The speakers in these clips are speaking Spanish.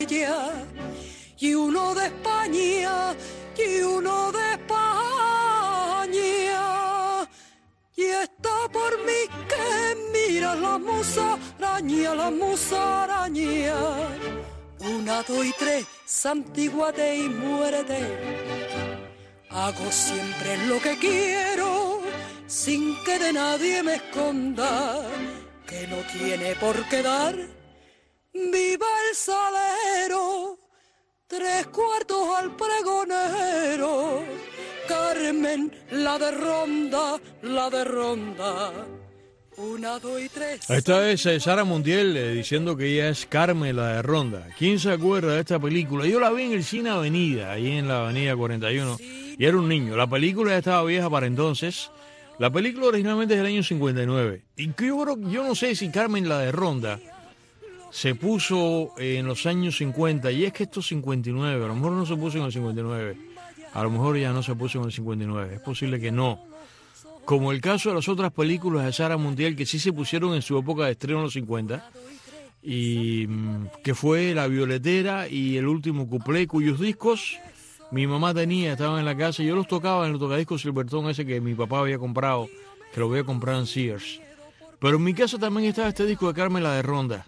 y uno de España, y uno de España. Y está por mí que mira la musaraña, la musaraña. 1, 2 y 3, santíguate y muérete. Hago siempre lo que quiero, sin que de nadie me esconda, que no tiene por qué dar. Viva el salero, 3/4 al pregonero. Carmen, la de Ronda, la de Ronda. 1, 2 y 3. Esta es Sara Montiel diciendo que ella es Carmen, la de Ronda. ¿Quién se acuerda de esta película? Yo la vi en el Cine Avenida, ahí en la Avenida 41, y era un niño. La película ya estaba vieja para entonces. La película originalmente es del año 59. Y yo no sé si Carmen, la de Ronda, se puso en los años 50, y es que esto es 59, a lo mejor no se puso en el 59, a lo mejor ya no se puso en el 59, es posible que no. Como el caso de las otras películas de Sara Montiel que sí se pusieron en su época de estreno en los 50, y que fue La Violetera y El Último Cuplé, cuyos discos mi mamá tenía, estaban en la casa, y yo los tocaba en el tocadiscos Silvertone ese que mi papá había comprado, que lo había comprado en Sears. Pero en mi casa también estaba este disco de Carmen, la de Ronda.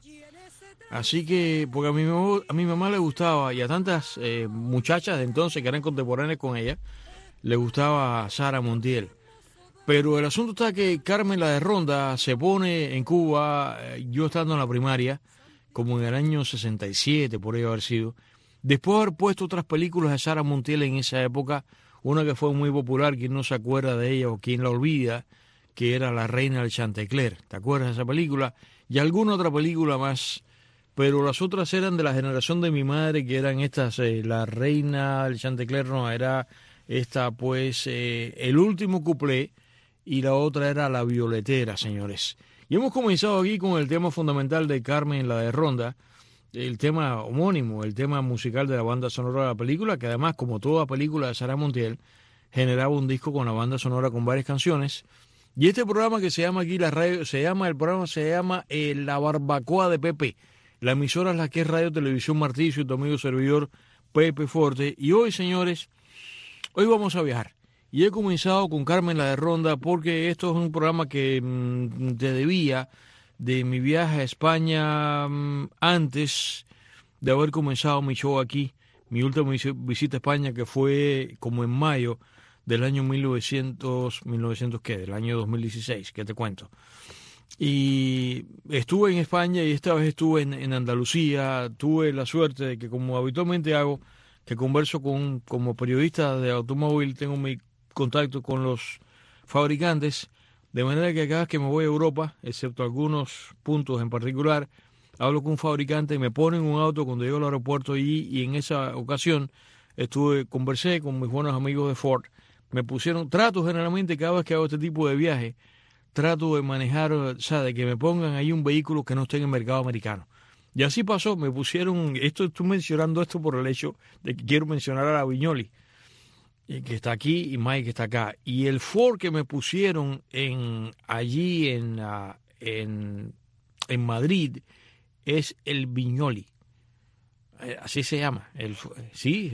Así que, porque a mi mamá le gustaba, y a tantas muchachas de entonces que eran contemporáneas con ella, le gustaba Sara Montiel. Pero el asunto está que Carmen, la de Ronda, se pone en Cuba, yo estando en la primaria, como en el año 67, por ahí haber sido, después de haber puesto otras películas de Sara Montiel en esa época, una que fue muy popular, quien no se acuerda de ella o quien la olvida, que era La Reina del Chantecler. ¿Te acuerdas de esa película? Y alguna otra película más, pero las otras eran de la generación de mi madre, que eran estas, La Reina del Chantecler, no, era esta pues El Último Cuplé, y la otra era La Violetera, señores. Y hemos comenzado aquí con el tema fundamental de Carmen, la de Ronda, el tema homónimo, el tema musical de la banda sonora de la película, que además, como toda película de Sara Montiel, generaba un disco con la banda sonora con varias canciones. Y este programa que se llama aquí la radio, el programa se llama La Barbacoa de Pepe. La emisora es la que es Radio Televisión Martillo y tu amigo servidor Pepe Forte. Y hoy, señores, hoy vamos a viajar. Y he comenzado con Carmen, la de Ronda, porque esto es un programa que te debía de mi viaje a España antes de haber comenzado mi show aquí. Mi última visita a España, que fue como en mayo del año 1900 ¿qué? Del año 2016, ¿qué te cuento? Y estuve en España y esta vez estuve en Andalucía. Tuve la suerte de que, como habitualmente hago, que converso como periodista de automóvil, tengo mi contacto con los fabricantes, de manera que cada vez que me voy a Europa, excepto algunos puntos en particular, hablo con un fabricante, me ponen un auto cuando llego al aeropuerto y en esa ocasión conversé con mis buenos amigos de Ford, me pusieron, trato generalmente cada vez que hago este tipo de viaje, trato de manejar, o sea, de que me pongan ahí un vehículo que no esté en el mercado americano. Y así pasó, me pusieron, estoy mencionando esto por el hecho de que quiero mencionar a la Viñoli, que está aquí, y Mike que está acá. Y el Ford que me pusieron allí en Madrid es el Viñoli. Así se llama. Sí,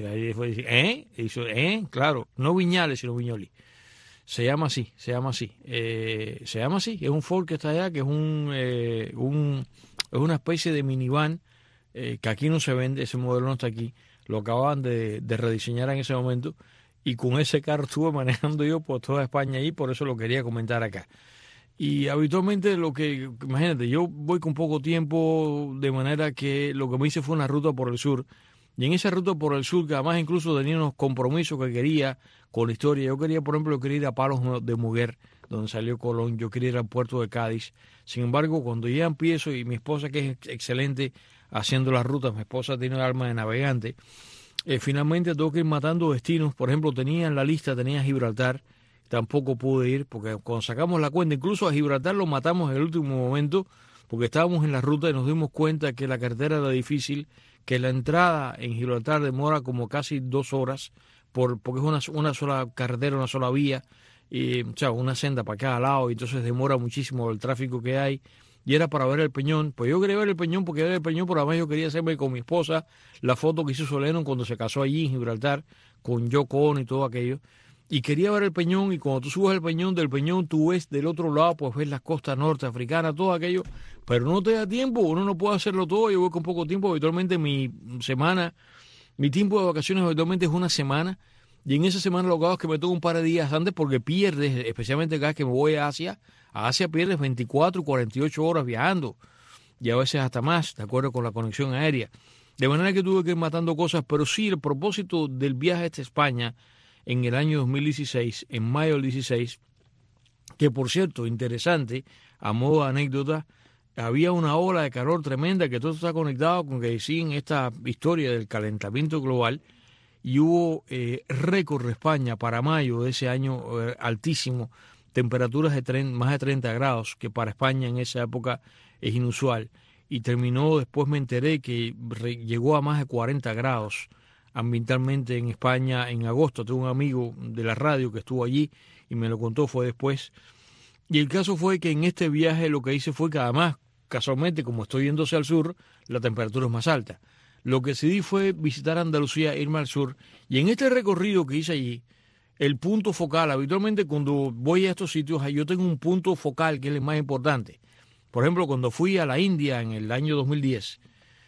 claro, no Viñales, sino Viñoli. Se llama así. Se llama así. Es un Ford que está allá, que es es una especie de minivan que aquí no se vende, ese modelo no está aquí. Lo acaban de rediseñar en ese momento. Y con ese carro estuve manejando yo por toda España y por eso lo quería comentar acá. Y habitualmente imagínate, yo voy con poco tiempo, de manera que lo que me hice fue una ruta por el sur. Y en esa ruta por el sur, que además incluso tenía unos compromisos que quería con la historia. Yo quería, por ejemplo, ir a Palos de Muguer, donde salió Colón. Yo quería ir al puerto de Cádiz. Sin embargo, cuando ya empiezo, y mi esposa, que es excelente haciendo las rutas, mi esposa tiene un alma de navegante, finalmente tengo que ir matando destinos. Por ejemplo, tenía Gibraltar, tampoco pude ir porque cuando sacamos la cuenta, incluso a Gibraltar lo matamos en el último momento porque estábamos en la ruta y nos dimos cuenta que la carretera era difícil, que la entrada en Gibraltar demora como casi 2 horas porque es una sola carretera, una sola vía, o sea, una senda para cada lado, y entonces demora muchísimo el tráfico que hay. y era para ver el Peñón. Pues yo quería ver el Peñón porque era el Peñón, pero además yo quería hacerme con mi esposa la foto que hizo Lennon cuando se casó allí en Gibraltar con Yoko Ono y todo aquello. Y quería ver el Peñón, y cuando tú subes el Peñón, del Peñón tú ves del otro lado, pues ves las costas norteafricanas, todo aquello, pero no te da tiempo, uno no puede hacerlo todo. Yo voy con poco tiempo, habitualmente mi tiempo de vacaciones habitualmente es una semana, y en esa semana lo que hago es que me tomo un par de días antes, porque pierdes, especialmente cada vez que me voy a Asia pierdes 24 y 48 horas viajando, y a veces hasta más, de acuerdo con la conexión aérea. De manera que tuve que ir matando cosas, pero sí, el propósito del viaje a España en el año 2016, en mayo del 16, que por cierto, interesante, a modo de anécdota, había una ola de calor tremenda, que todo está conectado con que siguen esta historia del calentamiento global, y hubo récord de España para mayo de ese año altísimo, temperaturas de más de 30 grados, que para España en esa época es inusual, y terminó, después me enteré que llegó a más de 40 grados ambientalmente en España en agosto. Tengo un amigo de la radio que estuvo allí y me lo contó, fue después. Y el caso fue que en este viaje lo que hice fue que, además, casualmente, como estoy yendo hacia el sur, la temperatura es más alta. Lo que decidí fue visitar Andalucía, irme al sur, y en este recorrido que hice allí, el punto focal, habitualmente cuando voy a estos sitios, yo tengo un punto focal que es el más importante. Por ejemplo, cuando fui a la India en el año 2010,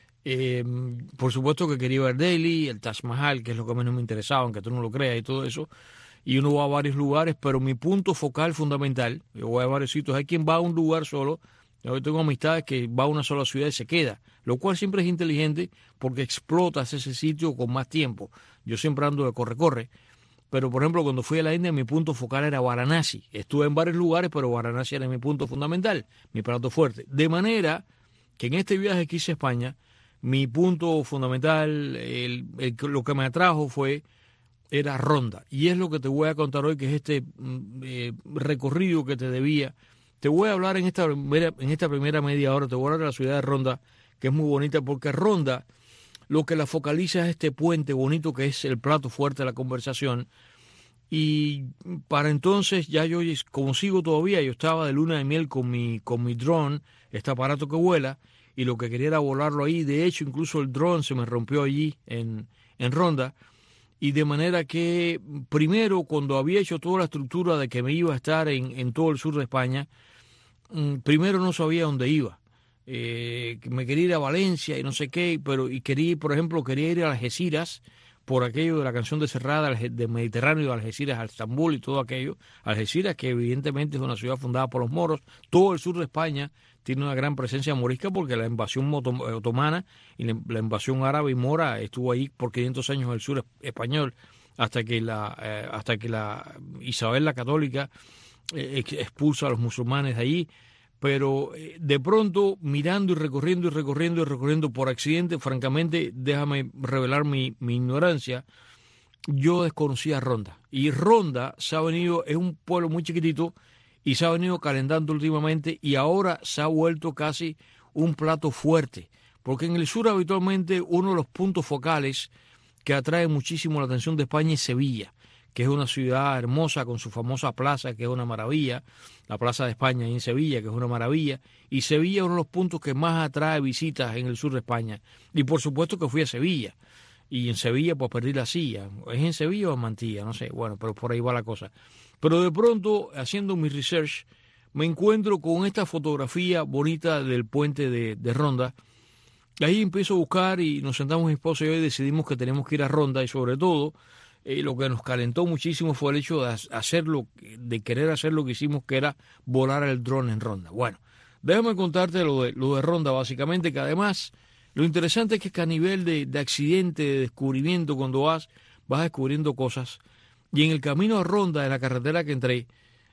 por supuesto que quería ver Delhi, el Taj Mahal, que es lo que menos me interesaba, aunque tú no lo creas y todo eso, y uno va a varios lugares, pero mi punto focal fundamental, yo voy a varios sitios, hay quien va a un lugar solo, yo tengo amistades que va a una sola ciudad y se queda, lo cual siempre es inteligente porque explotas ese sitio con más tiempo. Yo siempre ando de corre-corre, pero por ejemplo cuando fui a la India mi punto focal era Varanasi. Estuve en varios lugares, pero Varanasi era mi punto fundamental, mi plato fuerte. De manera que en este viaje que hice a España, mi punto fundamental, lo que me atrajo era Ronda. Y es lo que te voy a contar hoy, que es este recorrido que te debía. Te voy a hablar en esta primera media hora, te voy a hablar de la ciudad de Ronda, que es muy bonita, porque Ronda lo que la focaliza es este puente bonito que es el plato fuerte de la conversación. Y para entonces, ya yo, como sigo todavía, yo estaba de luna de miel con mi drone, este aparato que vuela, y lo que quería era volarlo ahí. De hecho, incluso el dron se me rompió allí en Ronda. Y de manera que, primero, cuando había hecho toda la estructura de que me iba a estar en todo el sur de España, primero no sabía dónde iba. Me quería ir a Valencia y no sé qué, por ejemplo, quería ir a Algeciras, por aquello de la canción de Serrat, del Mediterráneo, de Algeciras a Estambul y todo aquello. Algeciras, que evidentemente es una ciudad fundada por los moros. Todo el sur de España tiene una gran presencia morisca porque la invasión otomana y la invasión árabe y mora estuvo ahí por 500 años en el sur español, hasta que la Isabel la Católica expulsa a los musulmanes de allí. Pero de pronto, mirando y recorriendo por accidente, francamente, déjame revelar mi ignorancia, yo desconocía Ronda. Y Ronda es un pueblo muy chiquitito y se ha venido calentando últimamente, y ahora se ha vuelto casi un plato fuerte. Porque en el sur habitualmente uno de los puntos focales que atrae muchísimo la atención de España es Sevilla, que es una ciudad hermosa con su famosa plaza, que es una maravilla, la Plaza de España en Sevilla, que es una maravilla, y Sevilla es uno de los puntos que más atrae visitas en el sur de España. Y por supuesto que fui a Sevilla, y en Sevilla pues perdí la silla. ¿Es en Sevilla o en Mantilla? No sé, bueno, pero por ahí va la cosa. Pero de pronto, haciendo mi research, me encuentro con esta fotografía bonita del puente de Ronda. Ahí empiezo a buscar y nos sentamos mi esposa y yo y decidimos que tenemos que ir a Ronda, y sobre todo lo que nos calentó muchísimo fue el hecho de querer hacer lo que hicimos, que era volar el dron en Ronda. Bueno, déjame contarte lo de Ronda, básicamente, que además lo interesante es que a nivel de accidente, de descubrimiento, cuando vas descubriendo cosas. Y en el camino a Ronda, en la carretera que entré,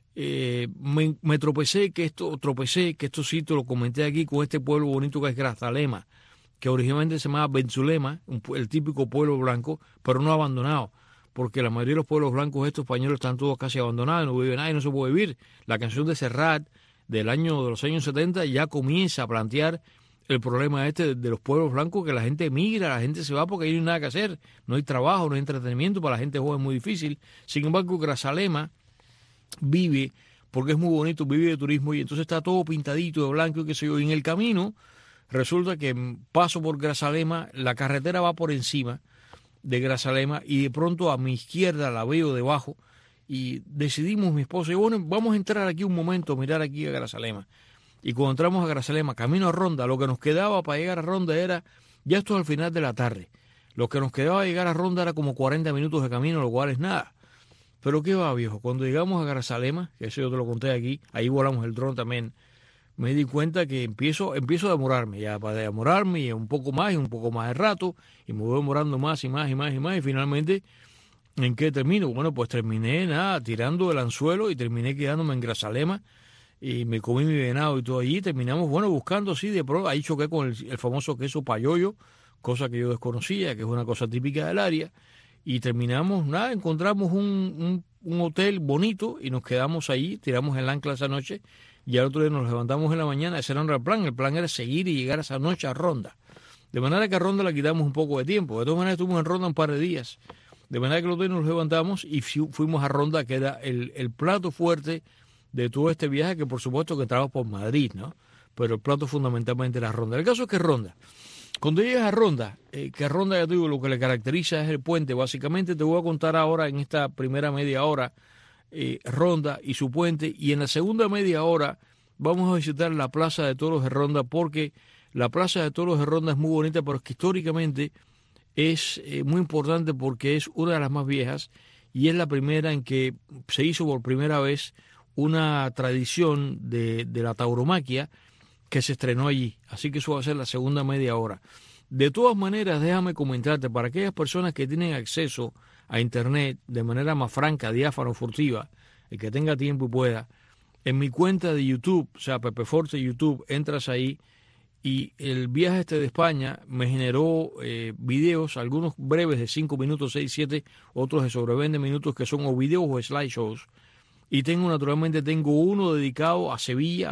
me tropecé, que esto sitio lo comenté aquí, con este pueblo bonito que es Grazalema, que originalmente se llamaba Benzulema, el típico pueblo blanco, pero no abandonado, porque la mayoría de los pueblos blancos estos españoles están todos casi abandonados, no vive nadie, no se puede vivir. La canción de Serrat de los años 70 ya comienza a plantear el problema de los pueblos blancos, que la gente emigra, la gente se va porque ahí no hay nada que hacer, no hay trabajo, no hay entretenimiento, para la gente joven es muy difícil. Sin embargo, Grazalema vive porque es muy bonito, vive de turismo y entonces está todo pintadito de blanco y qué sé yo. Y en el camino resulta que paso por Grazalema, la carretera va por encima de Grazalema y de pronto a mi izquierda la veo debajo y decidimos mi esposa y bueno, vamos a entrar aquí un momento, mirar aquí a Grazalema. Y cuando entramos a Grazalema, camino a Ronda, lo que nos quedaba para llegar a Ronda era, ya esto es al final de la tarde, lo que nos quedaba llegar a Ronda era como 40 minutos de camino, lo cual es nada. Pero qué va, viejo, cuando llegamos a Grazalema, que eso yo te lo conté aquí, ahí volamos el dron también, me di cuenta que empiezo a demorarme, ya para demorarme y un poco más de rato, y me voy demorando más y más y más y más, y finalmente, ¿en qué termino? Bueno, pues terminé, nada, tirando el anzuelo y terminé quedándome en Grazalema, y me comí mi venado y todo allí, terminamos, bueno, buscando así, de pronto, ahí choqué con el famoso queso payoyo, cosa que yo desconocía, que es una cosa típica del área, y terminamos, nada, encontramos un hotel bonito y nos quedamos ahí, tiramos el ancla esa noche, y al otro día nos levantamos en la mañana, ese no era el plan era seguir y llegar esa noche a Ronda. De manera que a Ronda le quitamos un poco de tiempo, de todas maneras estuvimos en Ronda un par de días, de manera que el otro día nos levantamos y fuimos a Ronda, que era el plato fuerte de todo este viaje, que por supuesto que entraba por Madrid, ¿no? Pero el plato fundamentalmente era Ronda. El caso es que Ronda, cuando llegas a Ronda, que Ronda, ya te digo, lo que le caracteriza es el puente. Básicamente te voy a contar ahora en esta primera media hora Ronda y su puente, y en la segunda media hora vamos a visitar la Plaza de Toros de Ronda, porque la Plaza de Toros de Ronda es muy bonita, pero es que históricamente es muy importante porque es una de las más viejas y es la primera en que se hizo por primera vez una tradición de la tauromaquia que se estrenó allí. Así que eso va a ser la segunda media hora. De todas maneras, déjame comentarte, para aquellas personas que tienen acceso a Internet de manera más franca, diáfana o furtiva, el que tenga tiempo y pueda, en mi cuenta de YouTube, o sea, Pepe Forte YouTube, entras ahí y el viaje de España me generó videos, algunos breves de 5 minutos, 6, 7, otros de sobre 20 minutos que son o videos o slideshows. Y naturalmente tengo uno dedicado a Sevilla,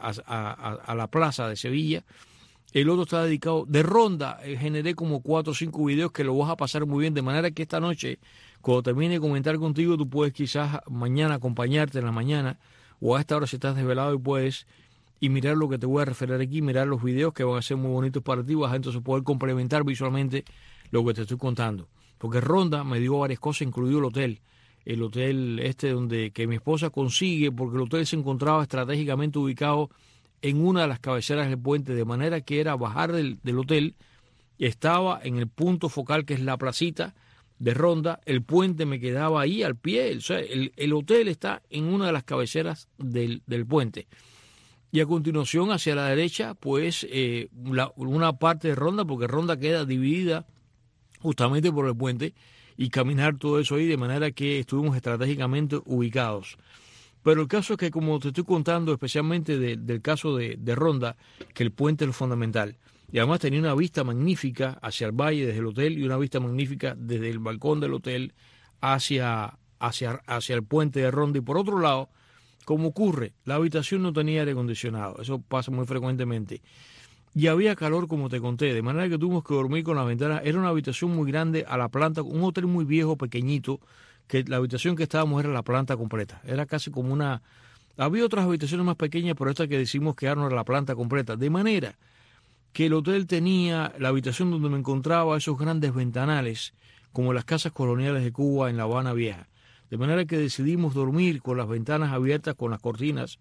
a la plaza de Sevilla. El otro está dedicado de Ronda. Generé como 4 o 5 videos que lo vas a pasar muy bien. De manera que esta noche, cuando termine de comentar contigo, tú puedes quizás mañana acompañarte en la mañana o a esta hora si estás desvelado y puedes y mirar lo que te voy a referir aquí, mirar los videos que van a ser muy bonitos para ti. Vas a entonces poder complementar visualmente lo que te estoy contando. Porque Ronda me dio varias cosas, incluido el hotel donde que mi esposa consigue, porque el hotel se encontraba estratégicamente ubicado en una de las cabeceras del puente, de manera que era bajar del hotel, estaba en el punto focal que es la placita de Ronda, el puente me quedaba ahí al pie, o sea, el hotel está en una de las cabeceras del puente. Y a continuación hacia la derecha, pues una parte de Ronda, porque Ronda queda dividida justamente por el puente, y caminar todo eso ahí, de manera que estuvimos estratégicamente ubicados. Pero el caso es que, como te estoy contando, especialmente del caso de Ronda, que el puente es lo fundamental. Y además tenía una vista magnífica hacia el valle desde el hotel y una vista magnífica desde el balcón del hotel hacia el puente de Ronda. Y por otro lado, como ocurre, la habitación no tenía aire acondicionado. Eso pasa muy frecuentemente. Y había calor, como te conté, de manera que tuvimos que dormir con la ventana. Era una habitación muy grande a la planta, un hotel muy viejo, pequeñito, que la habitación que estábamos era la planta completa. Era casi como una... Había otras habitaciones más pequeñas, pero esta que decimos que era la planta completa. De manera que el hotel tenía la habitación donde me encontraba, esos grandes ventanales, como las casas coloniales de Cuba en La Habana Vieja. De manera que decidimos dormir con las ventanas abiertas, con las cortinas,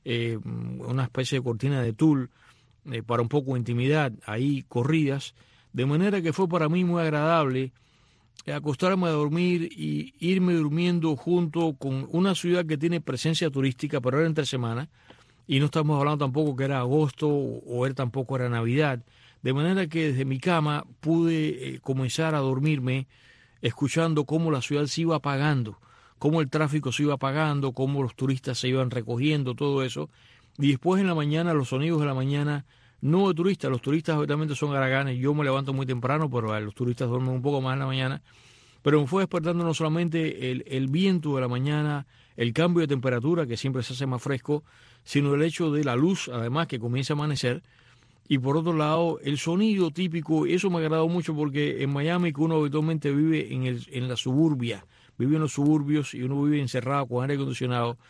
una especie de cortina de tul, para un poco de intimidad, ahí corridas, de manera que fue para mí muy agradable acostarme a dormir y irme durmiendo junto con una ciudad que tiene presencia turística, pero era entre semana, y no estamos hablando tampoco que era agosto o tampoco era Navidad, de manera que desde mi cama pude comenzar a dormirme escuchando cómo la ciudad se iba apagando, cómo el tráfico se iba apagando, cómo los turistas se iban recogiendo, todo eso. Y después en la mañana, los sonidos de la mañana, no de turistas, los turistas obviamente son haraganes, yo me levanto muy temprano, pero los turistas duermen un poco más en la mañana, pero me fue despertando no solamente el viento de la mañana, el cambio de temperatura, que siempre se hace más fresco, sino el hecho de la luz, además, que comienza a amanecer, y por otro lado, el sonido típico. Eso me ha agradado mucho porque en Miami, que uno habitualmente vive en la suburbia, vive en los suburbios y uno vive encerrado con aire acondicionado,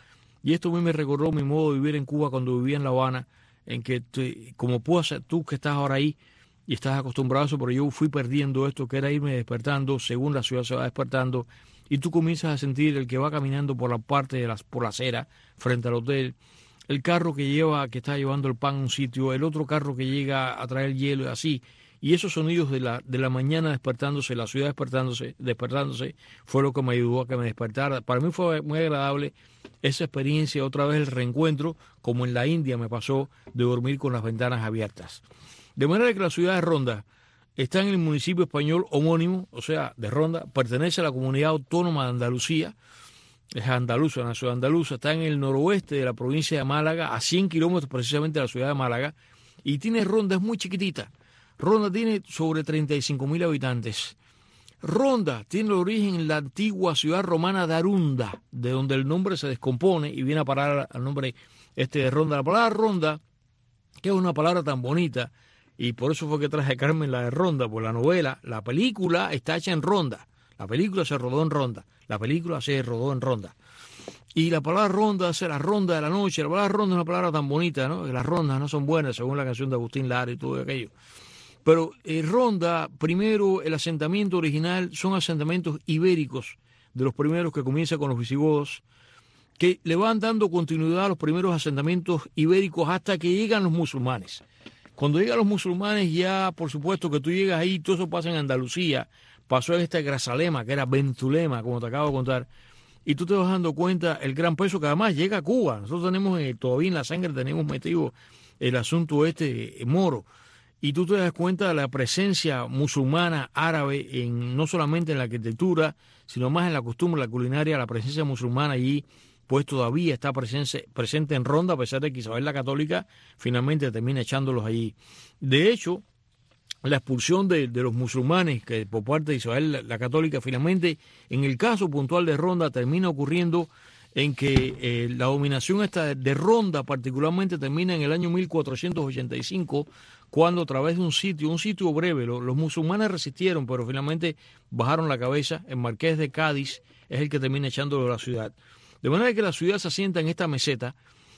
Y esto a mí me recordó mi modo de vivir en Cuba cuando vivía en La Habana, en que como puedo ser tú que estás ahora ahí y estás acostumbrado a eso, pero yo fui perdiendo esto, que era irme despertando según la ciudad se va despertando, y tú comienzas a sentir el que va caminando por la parte por la acera frente al hotel, el carro que está llevando el pan a un sitio, el otro carro que llega a traer hielo y así. Y esos sonidos de la mañana despertándose, la ciudad despertándose, fue lo que me ayudó a que me despertara. Para mí fue muy agradable esa experiencia, otra vez el reencuentro, como en la India me pasó, de dormir con las ventanas abiertas. De manera que la ciudad de Ronda está en el municipio español homónimo, o sea, de Ronda, pertenece a la comunidad autónoma de Andalucía, es andaluza, una ciudad andaluza, está en el noroeste de la provincia de Málaga, a 100 kilómetros precisamente de la ciudad de Málaga, y tiene Ronda, es muy chiquitita. Ronda tiene sobre 35.000 habitantes. Ronda tiene origen en la antigua ciudad romana de Arunda, de donde el nombre se descompone y viene a parar al nombre de Ronda. La palabra Ronda, que es una palabra tan bonita, y por eso fue que traje a Carmen la de Ronda, por la novela, la película está hecha en Ronda. La película se rodó en Ronda. Y la palabra ronda es la ronda de la noche. La palabra ronda es una palabra tan bonita, ¿no? Que las rondas no son buenas, según la canción de Agustín Lara y todo aquello. Pero Ronda, primero, el asentamiento original son asentamientos ibéricos, de los primeros que comienza con los visigodos, que le van dando continuidad a los primeros asentamientos ibéricos hasta que llegan los musulmanes. Cuando llegan los musulmanes, ya por supuesto que tú llegas ahí, todo eso pasa en Andalucía, pasó en Grazalema, que era Bentulema, como te acabo de contar, y tú te vas dando cuenta el gran peso que además llega a Cuba. Nosotros tenemos todavía en la sangre, tenemos metido el asunto moro. Y tú te das cuenta de la presencia musulmana árabe, no solamente en la arquitectura, sino más en la costumbre, la culinaria, la presencia musulmana allí, pues todavía está presente en Ronda, a pesar de que Isabel la Católica finalmente termina echándolos allí. De hecho, la expulsión de los musulmanes que por parte de Isabel la Católica, finalmente, en el caso puntual de Ronda, termina ocurriendo en que la dominación esta de Ronda particularmente termina en el año 1485, cuando a través de un sitio breve, los musulmanes resistieron, pero finalmente bajaron la cabeza. El marqués de Cádiz es el que termina echándolo de la ciudad. De manera que la ciudad se asienta en esta meseta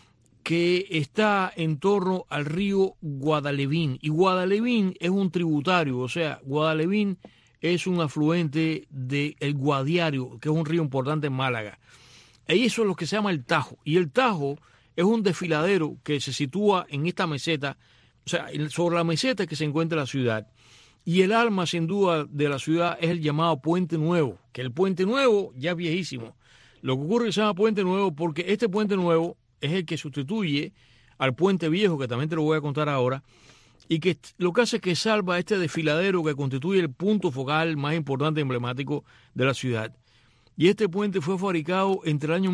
que está en torno al río Guadalevín. Y Guadalevín es un tributario, o sea, Guadalevín es un afluente del Guadiario, que es un río importante en Málaga. Y eso es lo que se llama el Tajo. Y el Tajo es un desfiladero que se sitúa en esta meseta, o sea, sobre la meseta que se encuentra la ciudad. Y el alma, sin duda, de la ciudad es el llamado Puente Nuevo, que el Puente Nuevo ya es viejísimo. Lo que ocurre es que se llama Puente Nuevo porque este Puente Nuevo es el que sustituye al Puente Viejo, que también te lo voy a contar ahora, y que lo que hace es que salva este desfiladero que constituye el punto focal más importante y emblemático de la ciudad. Y este puente fue fabricado entre el año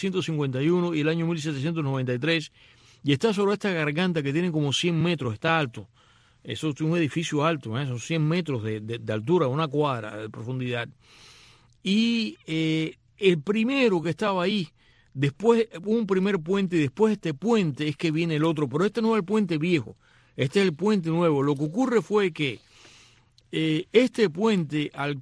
1751 y el año 1793 y está sobre esta garganta que tiene como 100 metros, está alto. Eso es un edificio alto, son 100 metros de altura, una cuadra de profundidad. Y el primero que estaba ahí, después hubo un primer puente y después de este puente es que viene el otro, pero este no es el puente viejo, este es el puente nuevo. Lo que ocurre fue que este puente al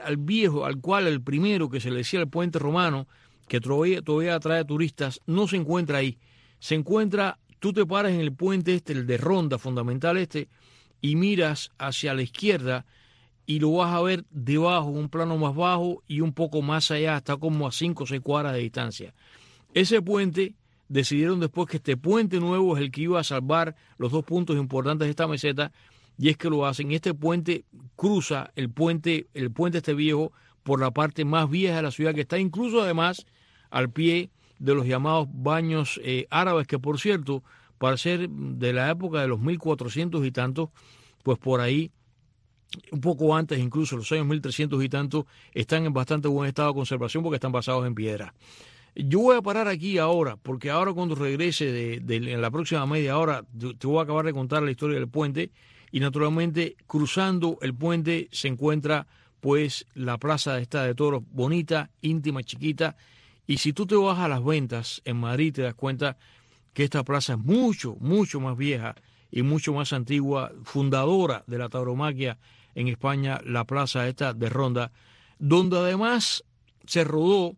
el primero que se le decía el puente romano, que todavía atrae turistas, no se encuentra ahí. Se encuentra, tú te paras en el puente el de Ronda, fundamental y miras hacia la izquierda y lo vas a ver debajo, un plano más bajo y un poco más allá, está como a 5 o 6 cuadras de distancia. Ese puente, decidieron después que este puente nuevo es el que iba a salvar los dos puntos importantes de esta meseta, y es que lo hacen. Este puente cruza el puente viejo por la parte más vieja de la ciudad, que está incluso además al pie de los llamados baños árabes, que por cierto, para ser de la época de los 1400 y tantos, pues por ahí, un poco antes, incluso los años 1300 y tantos, están en bastante buen estado de conservación porque están basados en piedra. Yo voy a parar aquí ahora, porque ahora cuando regrese en la próxima media hora, te voy a acabar de contar la historia del puente, y naturalmente cruzando el puente se encuentra pues la plaza de toros, bonita, íntima, chiquita, y si tú te vas a Las Ventas en Madrid te das cuenta que esta plaza es mucho, mucho más vieja y mucho más antigua, fundadora de la tauromaquia en España, la plaza esta de Ronda, donde además se rodó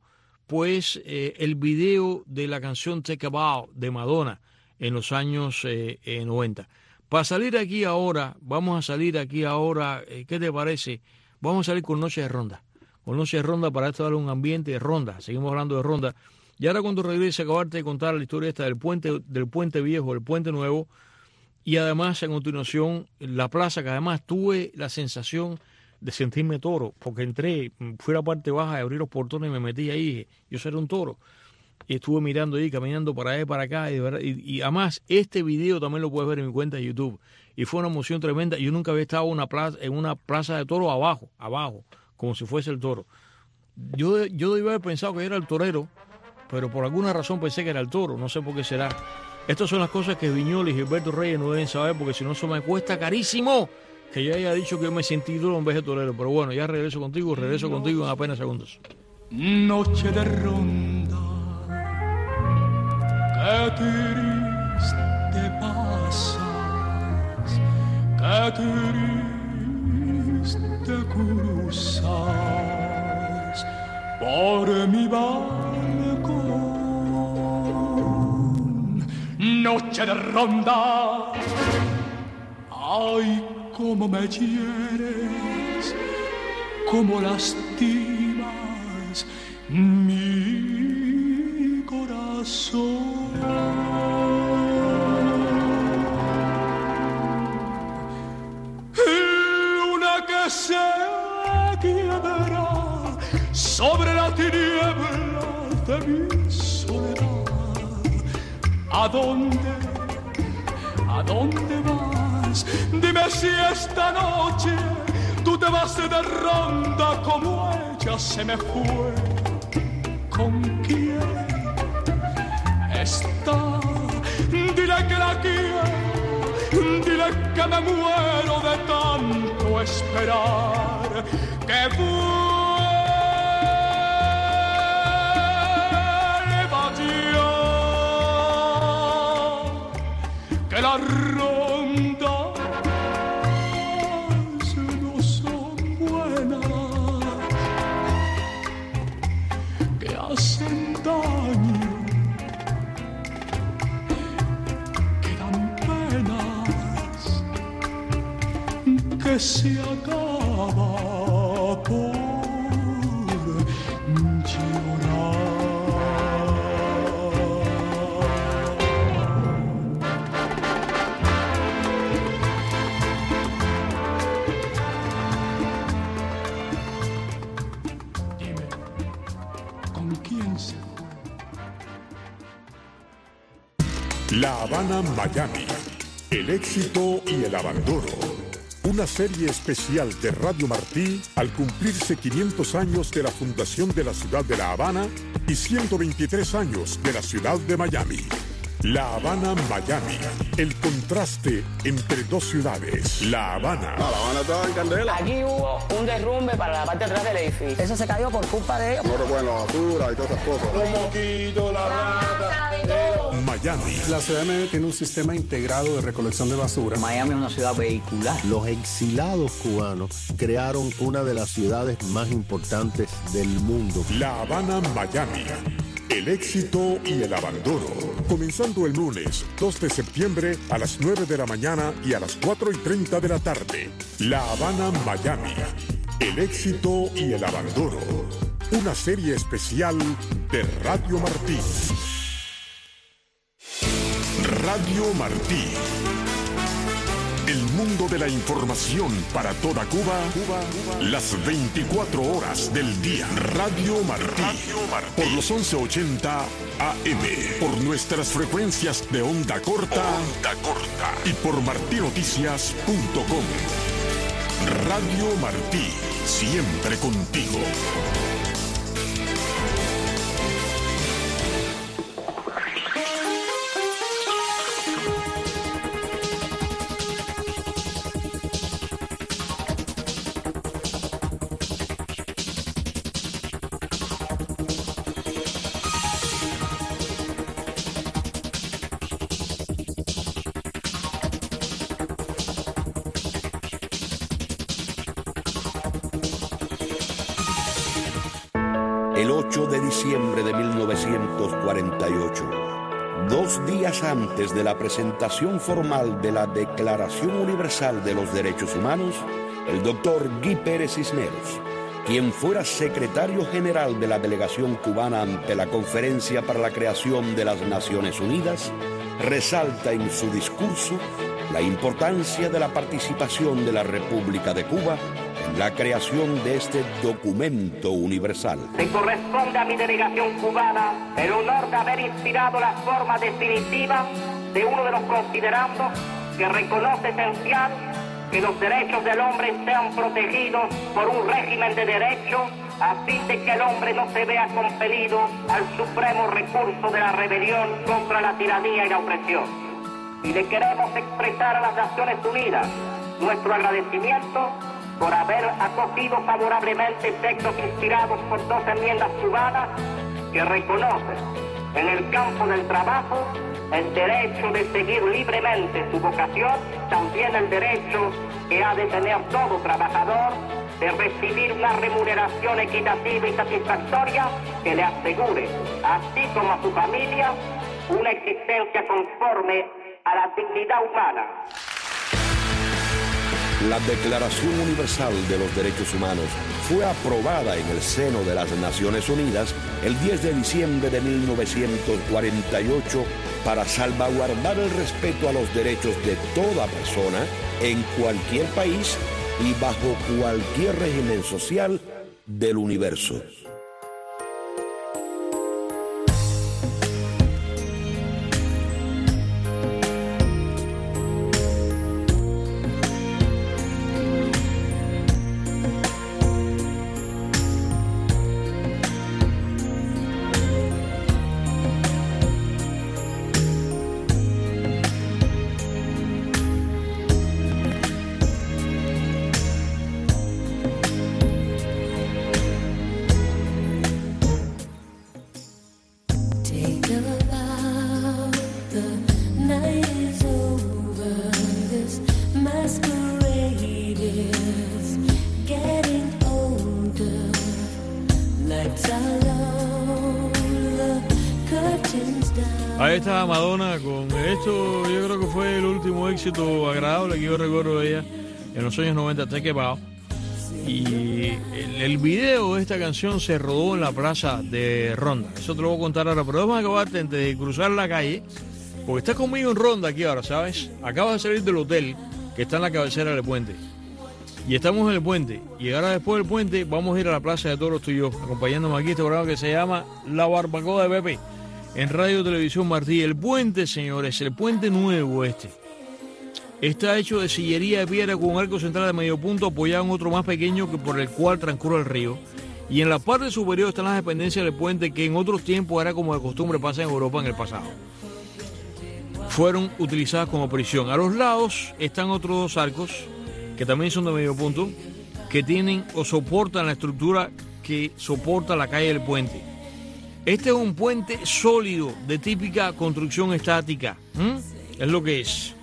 pues el video de la canción Take a Bow de Madonna en los años 90. Para salir aquí ahora, vamos a salir aquí ahora, ¿qué te parece? Vamos a salir con Noche de Ronda. Con Noche de Ronda para esto darle un ambiente de ronda. Seguimos hablando de ronda. Y ahora cuando regrese acabarte de contar la historia esta del puente viejo, del puente nuevo, y además a continuación la plaza, que además tuve la sensación de sentirme toro, porque entré, fui a la parte baja, abrí los portones y me metí ahí, dije, yo seré un toro. Y estuve mirando ahí, caminando para allá y para acá, y además este video también lo puedes ver en mi cuenta de YouTube. Y fue una emoción tremenda. Yo nunca había estado en una plaza de toros abajo, como si fuese el toro. Yo debía haber pensado que era el torero, pero por alguna razón pensé que era el toro, no sé por qué será. Estas son las cosas que Viñola y Gilberto Reyes no deben saber, porque si no eso me cuesta carísimo que yo haya dicho que yo me sentí duro en vez de torero. Pero bueno, ya regreso contigo en apenas segundos. Noche de ronda, qué triste pasas, qué triste cruzas por mi balcón. Noche de ronda, ay, cómo me hieres, cómo lastimas mi corazón. Luna que se quiebra sobre la tiniebla de mi soledad. ¿A dónde vas? Dime si esta noche tú te vas de ronda como ella se me fue. ¿Con quién está? Dile que la quiero, dile que me muero de tanto esperar. Que vuelva ya, que la ronda no son buenas, que hacen daño, que dan penas, que se acaba por llorar. La Habana, Miami, el éxito y el abandono. Una serie especial de Radio Martí al cumplirse 500 años de la fundación de la ciudad de La Habana y 123 años de la ciudad de Miami. La Habana, Miami, el contraste entre dos ciudades. La Habana. La Habana estaba en candela. Aquí hubo un derrumbe para la parte de atrás del edificio. Eso se cayó por culpa de ellos. No recuerdan la basura y todas esas cosas. Los mosquitos, la rata. Miami. La ciudad de Miami tiene un sistema integrado de recolección de basura. Miami es una ciudad vehicular. Los exilados cubanos crearon una de las ciudades más importantes del mundo. La Habana, Miami, el éxito y el abandono. Comenzando el lunes 2 de septiembre a las 9 de la mañana y a las 4:30 de la tarde. La Habana, Miami, el éxito y el abandono. Una serie especial de Radio Martí. Radio Martí. El mundo de la información para toda Cuba, las 24 horas del día. Radio Martí. Por los 1180 AM. Por nuestras frecuencias de onda corta. Y por martinoticias.com. Radio Martí. Siempre contigo. el 8 de diciembre de 1948, 2 días antes de la presentación formal de la Declaración Universal de los Derechos Humanos, el doctor Guy Pérez Cisneros, quien fuera secretario general de la delegación cubana ante la Conferencia para la Creación de las Naciones Unidas, resalta en su discurso la importancia de la participación de la República de Cuba en la creación de este documento universal. Le corresponde a mi delegación cubana el honor de haber inspirado la forma definitiva de uno de los considerandos que reconoce esencial que los derechos del hombre sean protegidos por un régimen de derecho a fin de que el hombre no se vea compelido al supremo recurso de la rebelión contra la tiranía y la opresión. Y le queremos expresar a las Naciones Unidas nuestro agradecimiento por haber acogido favorablemente textos inspirados por 2 enmiendas cubanas que reconocen en el campo del trabajo el derecho de seguir libremente su vocación, también el derecho que ha de tener todo trabajador de recibir una remuneración equitativa y satisfactoria que le asegure, así como a su familia, una existencia conforme a la dignidad humana. La Declaración Universal de los Derechos Humanos fue aprobada en el seno de las Naciones Unidas el 10 de diciembre de 1948 para salvaguardar el respeto a los derechos de toda persona en cualquier país y bajo cualquier régimen social del universo. Ahí está Madonna con esto. Yo creo que fue el último éxito agradable que yo recuerdo de ella en los años 90, Take It Out. Y el video de esta canción se rodó en la plaza de Ronda. Eso te lo voy a contar ahora, pero vamos a acabarte antes de cruzar la calle, porque estás conmigo en Ronda aquí ahora, ¿sabes? Acabas de salir del hotel que está en la cabecera del puente. Y estamos en el puente. Y ahora después del puente vamos a ir a la Plaza de Toros tú y yo, acompañándome aquí este programa que se llama La Barbacoa de Pepe, en Radio Televisión Martí. El puente, señores, el puente nuevo este, está hecho de sillería de piedra con un arco central de medio punto apoyado en otro más pequeño que por el cual transcurre el río. Y en la parte superior están las dependencias del puente que en otros tiempos era como de costumbre pasa en Europa en el pasado. Fueron utilizadas como prisión. A los lados están otros 2 arcos que también son de medio punto, que tienen o soportan la estructura que soporta la calle del puente. Este es un puente sólido de típica construcción estática. Es lo que es.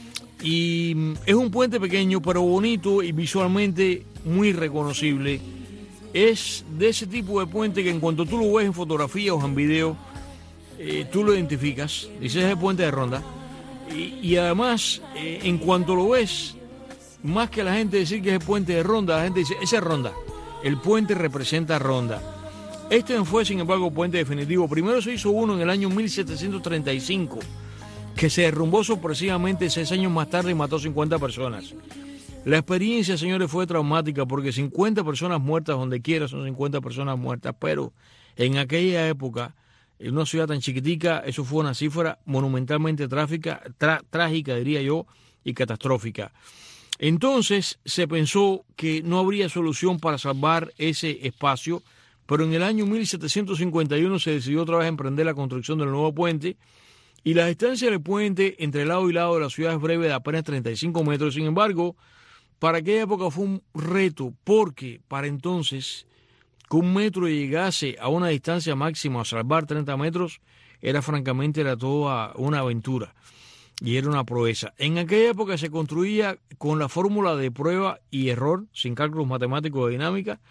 Y es un puente pequeño pero bonito y visualmente muy reconocible. Es de ese tipo de puente que en cuanto tú lo ves en fotografía o en video, tú lo identificas. Dices, es el puente de Ronda. Y además, en cuanto lo ves, más que la gente decir que es el puente de Ronda, la gente dice, ese es Ronda. El puente representa Ronda. Este no fue, sin embargo, puente definitivo. Primero se hizo uno en el año 1735, que se derrumbó sorpresivamente 6 años más tarde y mató 50 personas. La experiencia, señores, fue traumática porque 50 personas muertas donde quiera son 50 personas muertas, pero en aquella época, en una ciudad tan chiquitica, eso fue una cifra monumentalmente trágica, diría yo, y catastrófica. Entonces se pensó que no habría solución para salvar ese espacio, pero en el año 1751 se decidió otra vez emprender la construcción del nuevo puente y la distancia del puente entre lado y lado de la ciudad es breve de apenas 35 metros. Sin embargo, para aquella época fue un reto porque para entonces que un metro llegase a una distancia máxima a salvar 30 metros era toda una aventura. Y era una proeza. En aquella época se construía con la fórmula de prueba y error, sin cálculos matemáticos de dinámica,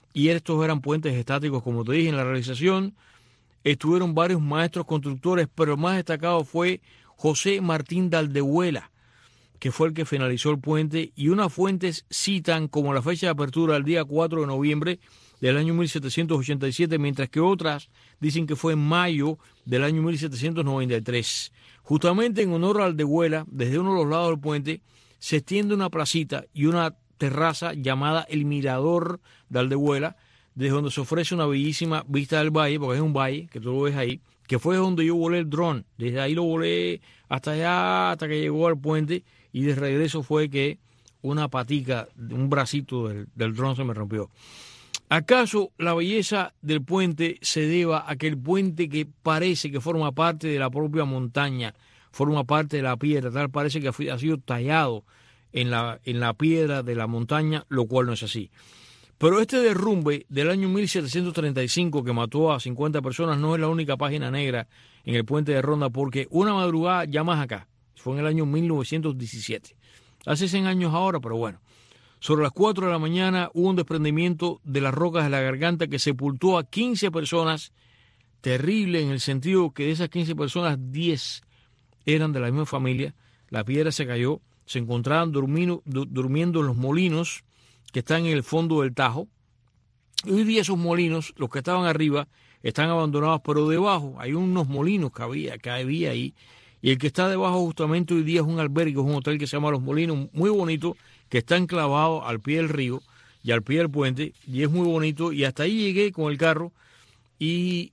y estos eran puentes estáticos, como te dije. En la realización estuvieron varios maestros constructores, pero el más destacado fue José Martín de Aldehuela, que fue el que finalizó el puente, y unas fuentes citan como la fecha de apertura el día 4 de noviembre del año 1787, mientras que otras dicen que fue en mayo del año 1793. Justamente en honor a Aldehuela, desde uno de los lados del puente se extiende una placita y una terraza llamada el Mirador de Aldehuela, desde donde se ofrece una bellísima vista del valle, porque es un valle que tú lo ves ahí, que fue donde yo volé el dron. Desde ahí lo volé hasta allá, hasta que llegó al puente, y de regreso fue que una patica, un bracito del dron se me rompió. ¿Acaso la belleza del puente se deba a que el puente, que parece que forma parte de la propia montaña, forma parte de la piedra, tal parece que ha sido tallado en la piedra de la montaña, lo cual no es así? Pero este derrumbe del año 1735 que mató a 50 personas no es la única página negra en el puente de Ronda, porque una madrugada ya más acá, fue en el año 1917, hace 100 años ahora, pero bueno, sobre las 4 de la mañana hubo un desprendimiento de las rocas de la garganta que sepultó a 15 personas, terrible en el sentido que de esas 15 personas, 10 eran de la misma familia. La piedra se cayó, se encontraban durmiendo en los molinos que están en el fondo del Tajo. Hoy día esos molinos, los que estaban arriba, están abandonados, pero debajo hay unos molinos que había ahí, y el que está debajo justamente hoy día es un albergue, es un hotel que se llama Los Molinos, muy bonito, que está enclavado al pie del río y al pie del puente, y es muy bonito, y hasta ahí llegué con el carro, y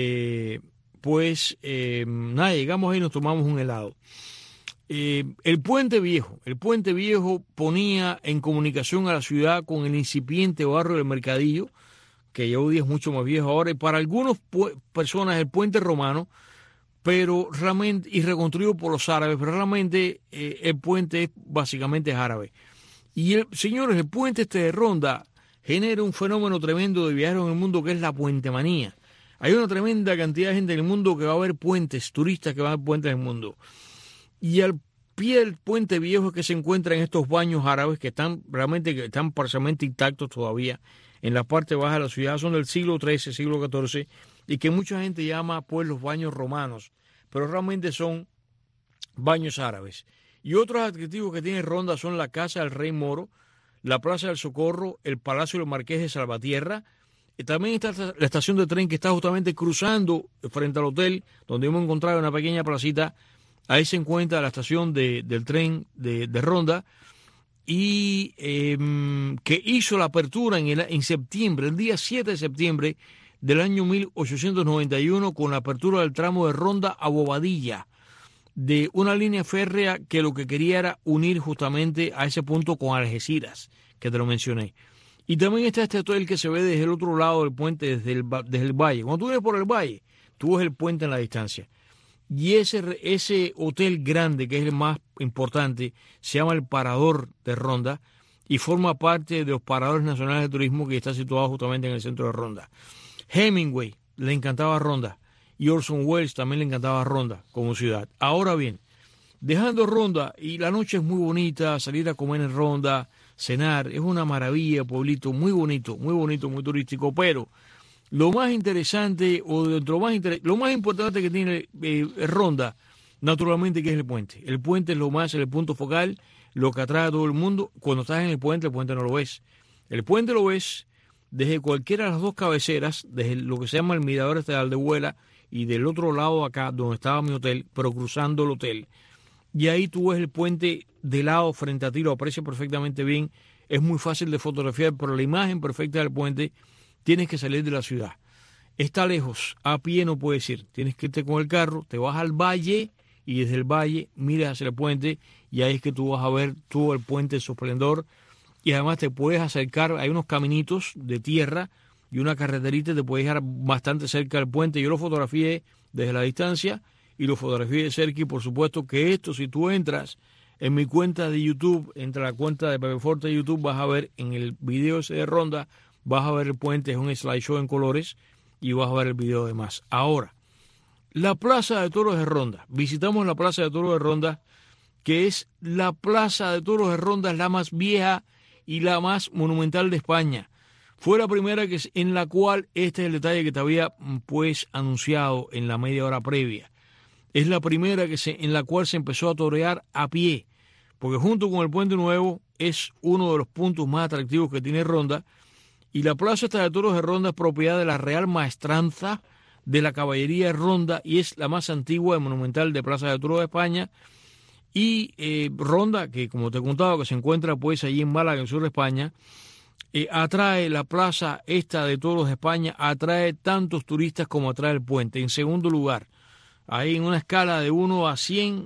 nada, llegamos ahí y nos tomamos un helado. El puente viejo ponía en comunicación a la ciudad con el incipiente barrio del Mercadillo, que ya hoy día es mucho más viejo ahora, y para algunas personas el puente romano, pero realmente, y reconstruido por los árabes, pero realmente el puente básicamente es árabe. Y señores, el puente de Ronda genera un fenómeno tremendo de viajeros en el mundo, que es la puentemanía. Hay una tremenda cantidad de gente en el mundo que va a ver puentes, turistas que van a ver puentes en el mundo. Y al pie del puente viejo es que se encuentran estos baños árabes que están parcialmente intactos todavía en la parte baja de la ciudad. Son del siglo XIII, siglo XIV, y que mucha gente llama pues los baños romanos, pero realmente son baños árabes. Y otros atractivos que tiene Ronda son la Casa del Rey Moro, la Plaza del Socorro, el Palacio del Marqués de Salvatierra. Y también está la estación de tren que está justamente cruzando frente al hotel, donde hemos encontrado una pequeña placita. Ahí se encuentra la estación del tren de Ronda, y que hizo la apertura en septiembre, el día 7 de septiembre del año 1891, con la apertura del tramo de Ronda a Bobadilla, de una línea férrea que lo que quería era unir justamente a ese punto con Algeciras, que te lo mencioné. Y también está este hotel que se ve desde el otro lado del puente, desde el valle. Cuando tú vienes por el valle, tú ves el puente en la distancia. Y ese hotel grande, que es el más importante, se llama el Parador de Ronda y forma parte de los Paradores Nacionales de Turismo, que está situado justamente en el centro de Ronda. Hemingway le encantaba Ronda y Orson Welles también le encantaba Ronda como ciudad. Ahora bien, dejando Ronda, y la noche es muy bonita, salir a comer en Ronda, cenar, es una maravilla, pueblito muy bonito, muy turístico, pero lo más interesante, lo más importante que tiene Ronda, naturalmente, que es el puente. El puente es el punto focal, lo que atrae a todo el mundo. Cuando estás en el puente no lo ves. El puente lo ves desde cualquiera de las dos cabeceras, desde lo que se llama el Mirador de Aldehuela, y del otro lado acá, donde estaba mi hotel, pero cruzando el hotel. Y ahí tú ves el puente de lado frente a ti, lo aprecias perfectamente bien. Es muy fácil de fotografiar, pero la imagen perfecta del puente, tienes que salir de la ciudad. Está lejos, a pie no puedes ir. Tienes que irte con el carro, te vas al valle, y desde el valle miras hacia el puente, y ahí es que tú vas a ver todo el puente en su esplendor. Y además te puedes acercar, hay unos caminitos de tierra y una carreterita, te puedes dejar bastante cerca del puente. Yo lo fotografié desde la distancia y lo fotografié de cerca, y por supuesto que esto, si tú entras en mi cuenta de YouTube, entra a la cuenta de Pepe Forte de YouTube, vas a ver en el video ese de Ronda, vas a ver el puente, es un slideshow en colores, y vas a ver el video de más. Ahora, la Plaza de Toros de Ronda. Visitamos la Plaza de Toros de Ronda, que es la Plaza de Toros de Ronda, es la más vieja y la más monumental de España. fue la primera en la cual, este es el detalle que te había pues anunciado en la media hora previa, es la primera en la cual se empezó a torear a pie, porque junto con el Puente Nuevo es uno de los puntos más atractivos que tiene Ronda, y la Plaza esta de Toros de Ronda es propiedad de la Real Maestranza de la Caballería de Ronda y es la más antigua y monumental de Plaza de Toros de España. Y Ronda, que como te he contado, que se encuentra pues allí en Málaga, en el sur de España, atrae la Plaza esta de Toros de España, atrae tantos turistas como atrae el puente. En segundo lugar, ahí en una escala de 1 a 100,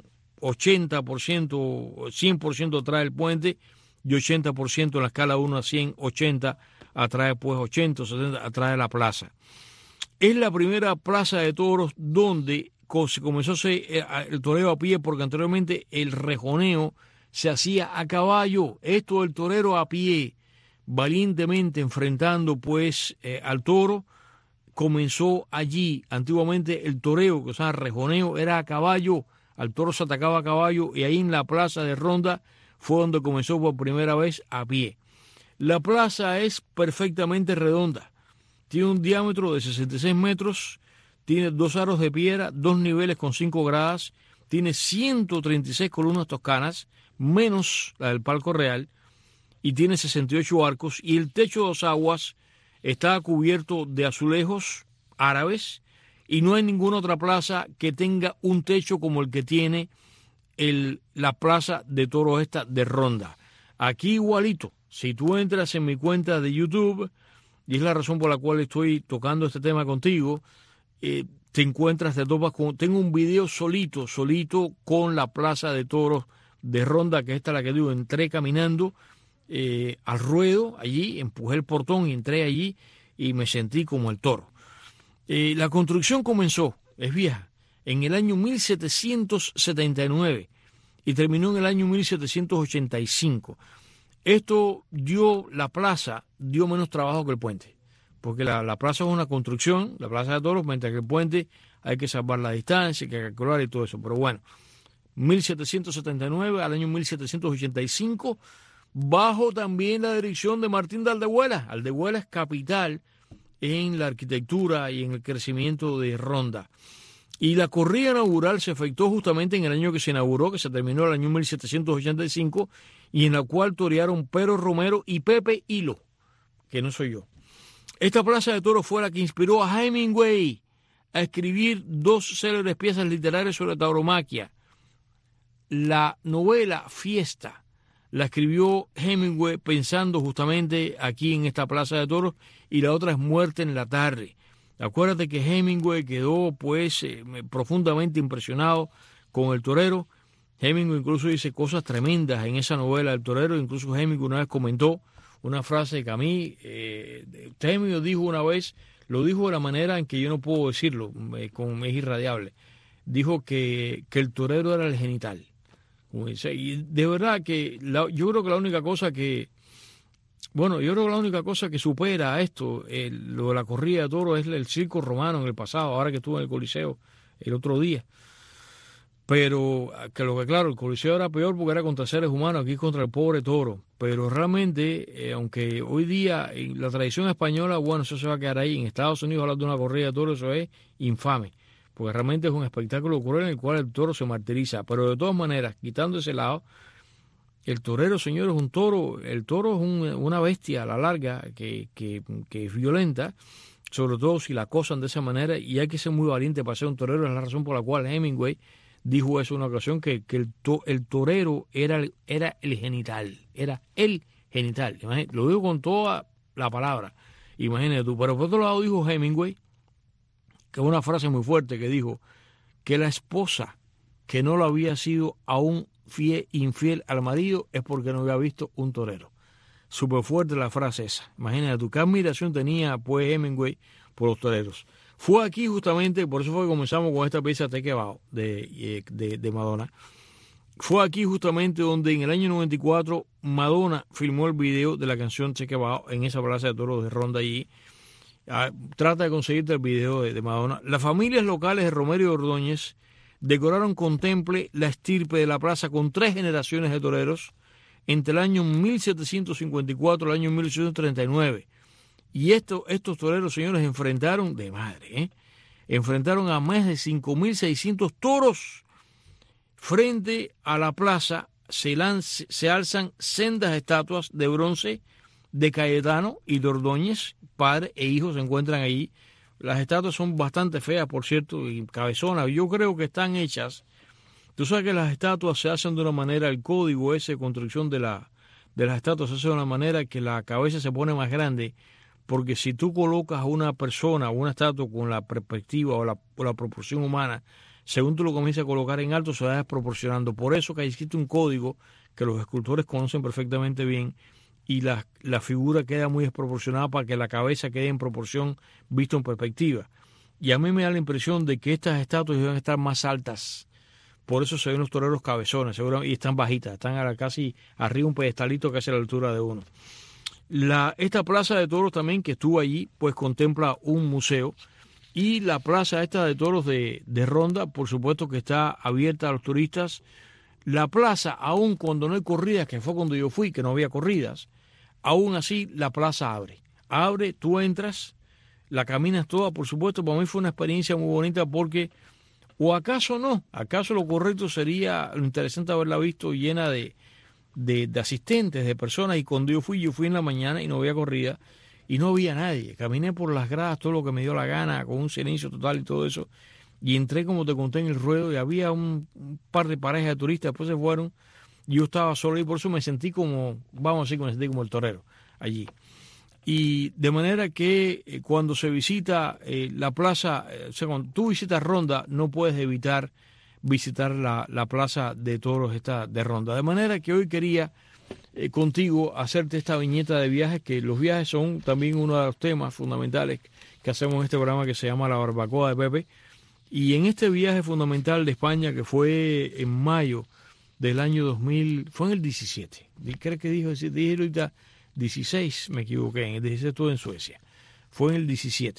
80%, 100% atrae el puente y 80% en la escala 1 a 100, 80 atrae pues 80, 70 atrae la plaza. Es la primera plaza de toros donde se comenzó a hacer el toreo a pie, porque anteriormente el rejoneo se hacía a caballo. Esto del torero a pie, valientemente enfrentando pues al toro, comenzó allí. Antiguamente el toreo, que se llama rejoneo, era a caballo, al toro se atacaba a caballo, y ahí en la plaza de Ronda fue donde comenzó por primera vez a pie. La plaza es perfectamente redonda, tiene un diámetro de 66 metros, tiene 2 aros de piedra, 2 niveles con 5 gradas, tiene 136 columnas toscanas, menos la del Palco Real, y tiene 68 arcos, y el techo de 2 aguas está cubierto de azulejos árabes, y no hay ninguna otra plaza que tenga un techo como el que tiene la plaza de toros esta de Ronda. Aquí igualito, si tú entras en mi cuenta de YouTube, y es la razón por la cual estoy tocando este tema contigo, te encuentras, te topas con, tengo un video solito con la plaza de toros de Ronda, que esta es la que digo, entré caminando al ruedo allí, empujé el portón y entré allí y me sentí como el toro. La construcción comenzó, es vieja, en el año 1779 y terminó en el año 1785. Esto la plaza dio menos trabajo que el puente, porque la plaza es una construcción, la plaza de toros, mientras que el puente hay que salvar la distancia, hay que calcular y todo eso. Pero bueno, 1779 al año 1785, bajo también la dirección de Martín de Aldehuela. Aldehuela es capital en la arquitectura y en el crecimiento de Ronda. Y la corrida inaugural se efectuó justamente en el año que se inauguró, que se terminó el año 1785, y en la cual torearon Pedro Romero y Pepe Hilo, que no soy yo. Esta plaza de toros fue la que inspiró a Hemingway a escribir 2 célebres piezas literarias sobre tauromaquia. La novela Fiesta la escribió Hemingway pensando justamente aquí en esta plaza de toros, y la otra es Muerte en la tarde. Acuérdate que Hemingway quedó pues profundamente impresionado con el torero. Hemingway incluso dice cosas tremendas en esa novela del torero. Incluso Hemingway una vez comentó una frase que a mí, Hemingway dijo una vez, lo dijo de la manera en que yo no puedo decirlo, es irradiable. Dijo que el torero era el genital. Y de verdad que yo creo que la única cosa que supera a esto, lo de la corrida de toros, es el circo romano en el pasado, ahora que estuve en el Coliseo el otro día. Pero claro, el Coliseo era peor porque era contra seres humanos, aquí contra el pobre toro. Pero realmente, aunque hoy día en la tradición española, bueno, eso se va a quedar ahí. En Estados Unidos hablar de una corrida de toros, eso es infame, porque realmente es un espectáculo cruel en el cual el toro se martiriza. Pero de todas maneras, quitando ese lado, el torero, señor, es un toro. El toro es una bestia a la larga que es violenta, sobre todo si la acosan de esa manera, y hay que ser muy valiente para ser un torero. Es la razón por la cual Hemingway dijo eso en una ocasión, que el torero era el genital, era el genital. Imagínate, lo digo con toda la palabra, imagínate tú. Pero por otro lado dijo Hemingway, que es una frase muy fuerte, que dijo que la esposa que no lo había sido aún infiel al marido es porque no había visto un torero. Súper fuerte la frase esa. Imagínate tú, qué admiración tenía pues Hemingway por los toreros. Fue aquí justamente, por eso fue que comenzamos con esta pieza Te Quebao de Madonna. Fue aquí justamente donde en el año 94 Madonna filmó el video de la canción Te Quebao en esa plaza de toros de Ronda allí. Trata de conseguirte el video de Madonna. Las familias locales de Romero y Ordóñez decoraron con temple la estirpe de la plaza con 3 generaciones de toreros entre el año 1754 y el año 1839. Y estos toreros, señores, enfrentaron enfrentaron a más de 5.600 toros. Frente a la plaza se alzan sendas estatuas de bronce de Cayetano y de Ordóñez, padre e hijo se encuentran allí. Las estatuas son bastante feas, por cierto, y cabezonas. Yo creo que están hechas. Tú sabes que las estatuas se hacen de una manera, el código ese de construcción de las estatuas se hace de una manera que la cabeza se pone más grande, porque si tú colocas a una persona o una estatua con la perspectiva o la proporción humana, según tú lo comienzas a colocar en alto, se va desproporcionando. Por eso que existe un código que los escultores conocen perfectamente bien, y la figura queda muy desproporcionada para que la cabeza quede en proporción visto en perspectiva. Y a mí me da la impresión de que estas estatuas deben estar más altas. Por eso se ven los toreros cabezones, seguramente, y están bajitas, están casi arriba un pedestalito casi a la altura de uno. Esta plaza de toros también que estuvo allí, pues contempla un museo. Y la plaza esta de toros de Ronda, por supuesto que está abierta a los turistas. La plaza, aun cuando no hay corridas, que fue cuando yo fui, que no había corridas, aún así la plaza abre. Abre, tú entras, la caminas toda, por supuesto, para mí fue una experiencia muy bonita porque, o acaso no, acaso lo correcto sería, lo interesante haberla visto llena de asistentes, de personas, y cuando yo fui en la mañana y no había corrida, y no había nadie. Caminé por las gradas, todo lo que me dio la gana, con un silencio total y todo eso. Y entré, como te conté, en el ruedo, y había un par de parejas de turistas, después se fueron, y yo estaba solo, y por eso me sentí como, me sentí como el torero allí. Y de manera que cuando se visita la plaza, o sea, cuando tú visitas Ronda, no puedes evitar visitar la plaza de toros esta de Ronda. De manera que hoy quería contigo hacerte esta viñeta de viajes, que los viajes son también uno de los temas fundamentales que hacemos en este programa que se llama La Barbacoa de Pepe. Y en este viaje fundamental de España, que fue en mayo del año 2000, fue en el 17, creo que dije ahorita 16, me equivoqué, en el 16 estuve en Suecia, fue en el 17.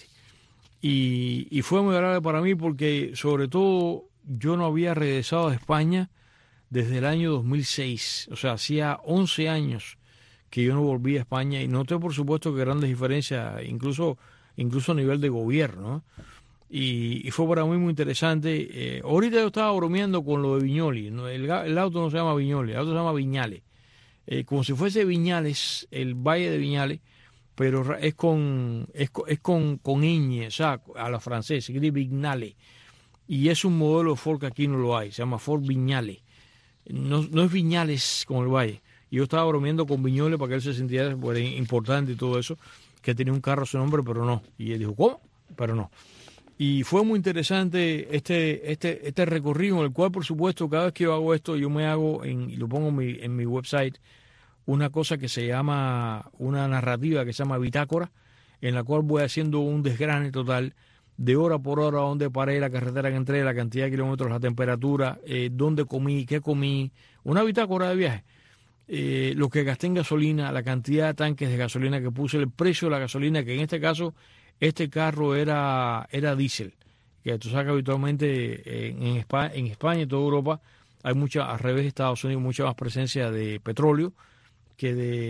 Y fue muy agradable para mí porque, sobre todo, yo no había regresado a España desde el año 2006, o sea, hacía 11 años que yo no volví a España, y noté, por supuesto, que grandes diferencias, incluso a nivel de gobierno, ¿no? Y fue para mí muy interesante. Ahorita yo estaba bromeando con lo de Viñoli, ¿no? El auto no se llama Viñoli, el auto se llama Viñales, como si fuese Viñales, el Valle de Viñales, pero es con ñ, o sea, a la francesa, que dice Vignale, y es un modelo de Ford que aquí no lo hay, se llama Ford Viñales. No es Viñales como el Valle. Y yo estaba bromeando con Viñoles para que él se sintiera importante y todo eso, que tenía un carro a su nombre, pero no. Y él dijo, ¿cómo? Pero no. Y fue muy interesante este recorrido, en el cual, por supuesto, cada vez que yo hago esto, yo me hago, y lo pongo en mi website, una cosa que se llama, una narrativa que se llama bitácora, en la cual voy haciendo un desgrane total de hora por hora, dónde paré, la carretera que entré, la cantidad de kilómetros, la temperatura, dónde comí, qué comí, una bitácora de viaje, lo que gasté en gasolina, la cantidad de tanques de gasolina que puse, el precio de la gasolina, que en este caso, este carro era diésel, que tú sabes que habitualmente en España y toda Europa hay mucha, al revés de Estados Unidos, mucha más presencia de petróleo que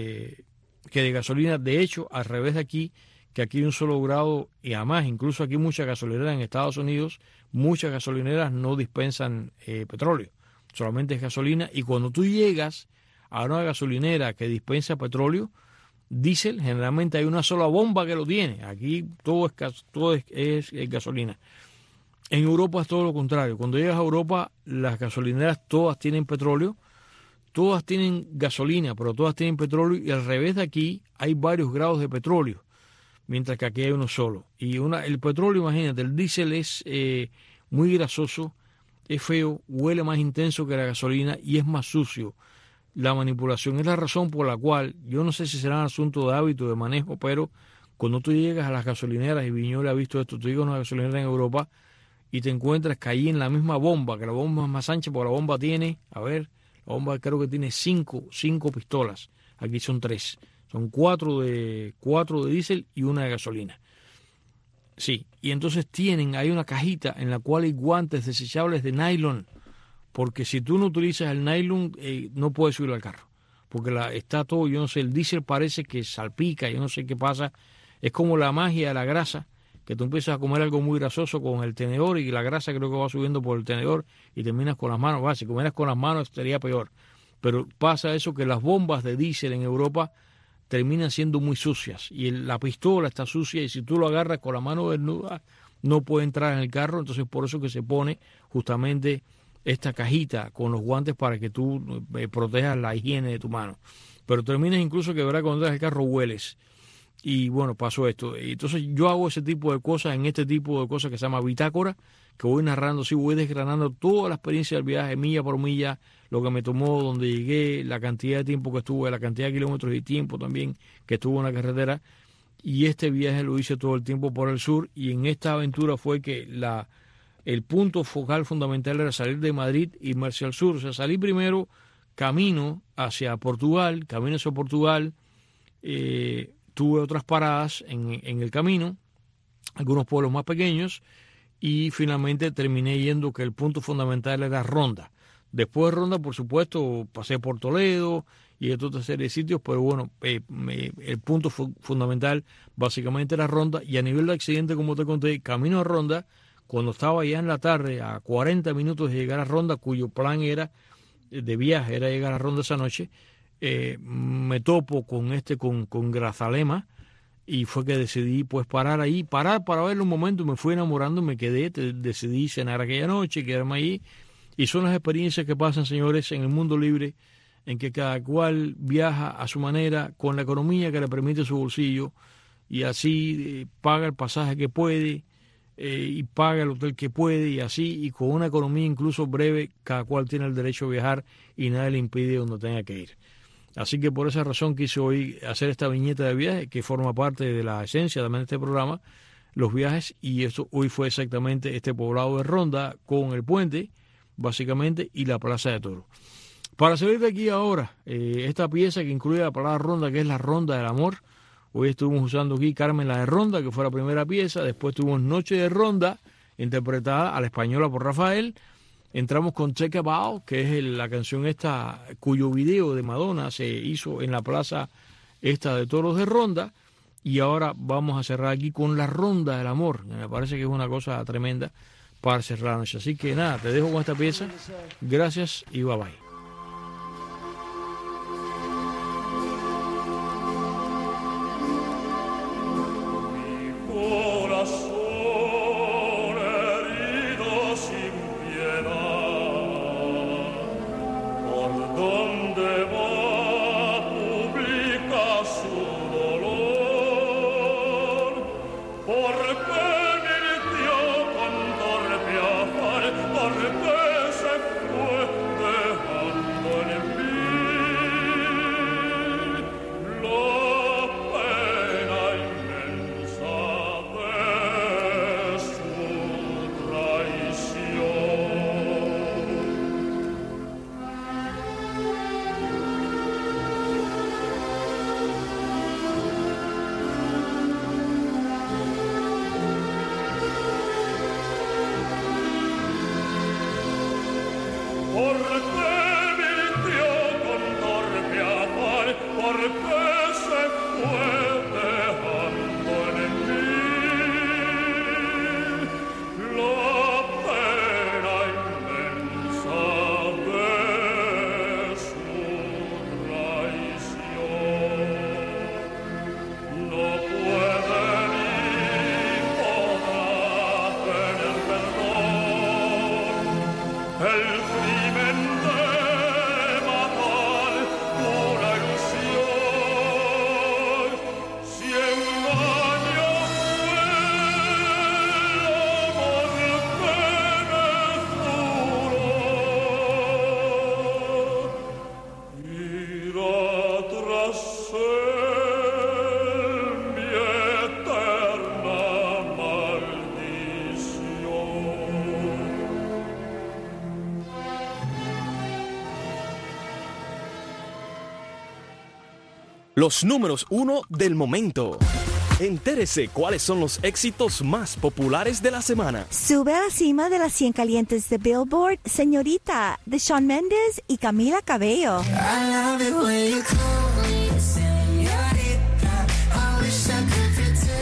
de gasolina. De hecho, al revés de aquí, que aquí hay un solo grado, y además incluso aquí muchas gasolineras en Estados Unidos, muchas gasolineras no dispensan petróleo, solamente es gasolina. Y cuando tú llegas a una gasolinera que dispensa petróleo, diésel, generalmente hay una sola bomba que lo tiene. Aquí todo es gasolina. En Europa es todo lo contrario. Cuando llegas a Europa, las gasolineras todas tienen petróleo, todas tienen gasolina, pero todas tienen petróleo, y al revés de aquí hay varios grados de petróleo, mientras que aquí hay uno solo. Y el petróleo, imagínate, el diésel es muy grasoso, es feo, huele más intenso que la gasolina y es más sucio. La manipulación es la razón por la cual, yo no sé si será un asunto de hábito, de manejo, pero cuando tú llegas a las gasolineras, y Viñoles ha visto esto, tú llegas a una gasolinera en Europa y te encuentras que ahí en la misma bomba, que la bomba es más ancha, porque la bomba tiene, la bomba creo que tiene cinco pistolas, aquí son 3. Son 4 de diésel y una de gasolina. Sí, y entonces hay una cajita en la cual hay guantes desechables de nylon, porque si tú no utilizas el nylon, no puedes subir al carro, porque está todo, yo no sé, el diésel parece que salpica, yo no sé qué pasa, Es como la magia de la grasa, que tú empiezas a comer algo muy grasoso con el tenedor y la grasa creo que va subiendo por el tenedor y terminas con las manos. Si comieras con las manos sería peor. Pero pasa eso, que las bombas de diésel en Europa terminan siendo muy sucias y la pistola está sucia, y si tú lo agarras con la mano desnuda no puede entrar en el carro. Entonces por eso que se pone justamente esta cajita con los guantes para que tú protejas la higiene de tu mano. Pero terminas incluso que, ¿verdad?, cuando entras al carro hueles. Y bueno, pasó esto. Entonces yo hago ese tipo de cosas en este tipo de cosas que se llama bitácora, que voy narrando, sí, voy desgranando toda la experiencia del viaje, milla por milla, lo que me tomó, donde llegué, la cantidad de tiempo que estuve, la cantidad de kilómetros y tiempo también que estuve en la carretera. Y este viaje lo hice todo el tiempo por el sur, y en esta aventura fue que el punto focal fundamental era salir de Madrid e irme hacia el sur. O sea, salí primero camino hacia Portugal, tuve otras paradas en el camino, algunos pueblos más pequeños, y finalmente terminé yendo que el punto fundamental era Ronda. Después de Ronda, por supuesto, pasé por Toledo y otra serie de sitios, pero bueno, el punto fundamental básicamente era Ronda. Y a nivel de accidente, como te conté, camino a Ronda, cuando estaba ya en la tarde, a 40 minutos de llegar a Ronda, cuyo plan era de viaje, era llegar a Ronda esa noche, me topo con Grazalema, y fue que decidí pues parar para verlo un momento. Me fui enamorando, me quedé, decidí cenar aquella noche, quedarme ahí. Y son las experiencias que pasan, señores, en el mundo libre, en que cada cual viaja a su manera, con la economía que le permite su bolsillo, y así paga el pasaje que puede, y paga el hotel que puede, y así, y con una economía incluso breve, cada cual tiene el derecho a viajar y nadie le impide donde tenga que ir. Así que por esa razón quise hoy hacer esta viñeta de viaje, que forma parte de la esencia también de este programa, los viajes, y esto hoy fue exactamente este poblado de Ronda con el puente, básicamente, y la Plaza de Toros. Para salir de aquí ahora, esta pieza que incluye la palabra ronda, que es la Ronda del Amor. Hoy estuvimos usando aquí Carmen la de Ronda, que fue la primera pieza. Después tuvimos Noche de Ronda, interpretada a la española por Rafael. Entramos con Check About, que es la canción esta, cuyo video de Madonna se hizo en la plaza esta de Toros de Ronda. Y ahora vamos a cerrar aquí con la Ronda del Amor. Me parece que es una cosa tremenda para cerrar la noche. Así que nada, te dejo con esta pieza. Gracias y bye bye. Los números 1 del momento. Entérese cuáles son los éxitos más populares de la semana. Sube a la cima de las 100 calientes de Billboard, Señorita, de Shawn Mendes y Camila Cabello. I love it when you call me señorita. I wish I could pretend.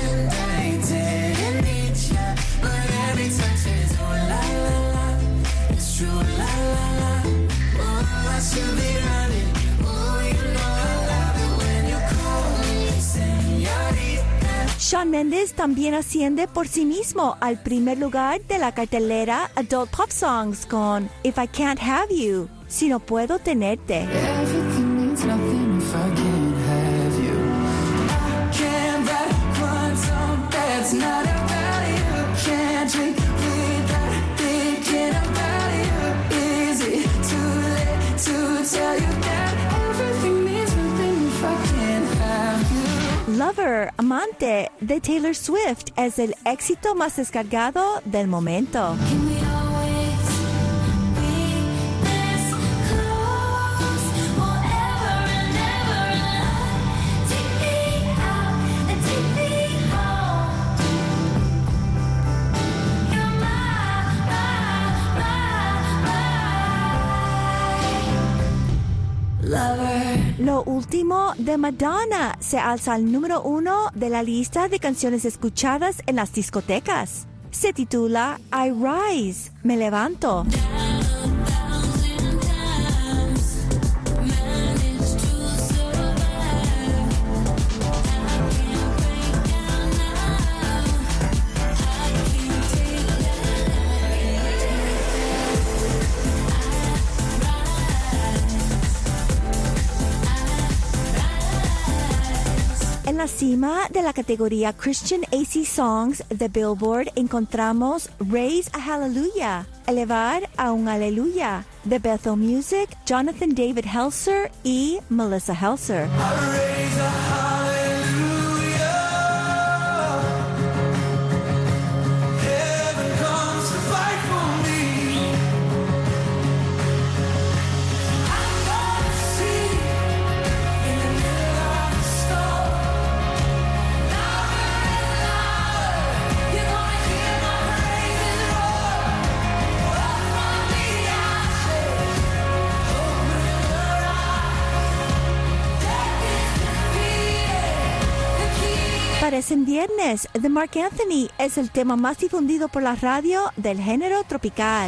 Mendes también asciende por sí mismo al primer lugar de la cartelera Adult Pop Songs con If I Can't Have You, Si No Puedo Tenerte. Everything means nothing if I can't have you. I can't run some that's not about you. Can't drink without thinking about you. Is it too late to tell you that everything means nothing if I can't have you? Lover, Amante de Taylor Swift es el éxito más descargado del momento. Lo último de Madonna se alza al número 1 de la lista de canciones escuchadas en las discotecas. Se titula I Rise, Me Levanto. En la cima de la categoría Christian AC Songs de Billboard encontramos Raise a Hallelujah, Elevar a un Aleluya, de Bethel Music, Jonathan David Helser y Melissa Helser. Parecen viernes de Mark Anthony es el tema más difundido por la radio del género tropical.